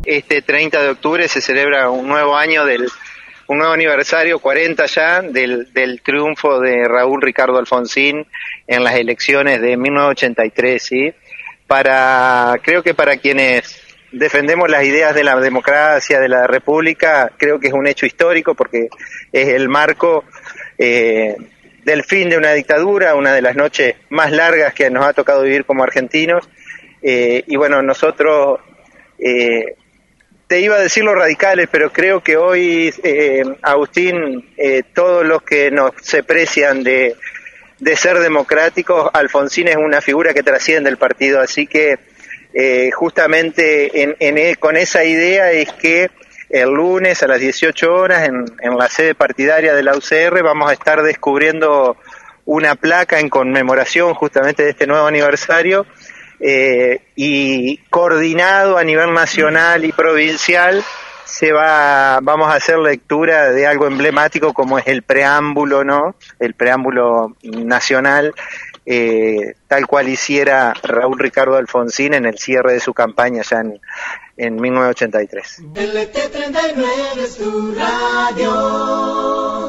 este 30 de octubre se celebra un nuevo año un nuevo aniversario, 40 ya, del triunfo de Raúl Ricardo Alfonsín en las elecciones de 1983, ¿sí? Creo que para quienes defendemos las ideas de la democracia, de la república, creo que es un hecho histórico porque es el marco del fin de una dictadura, una de las noches más largas que nos ha tocado vivir como argentinos. Y bueno, nosotros, te iba a decir los radicales, pero creo que hoy, Agustín, todos los que se precian de ser democráticos, Alfonsín es una figura que trasciende el partido, así que justamente con esa idea es que el lunes a las 18 horas en la sede partidaria de la UCR vamos a estar descubriendo una placa en conmemoración justamente de este nuevo aniversario, y coordinado a nivel nacional y provincial vamos a hacer lectura de algo emblemático como es el preámbulo, ¿no? El preámbulo nacional, tal cual hiciera Raúl Ricardo Alfonsín en el cierre de su campaña ya en 1983. LT39 es tu radio.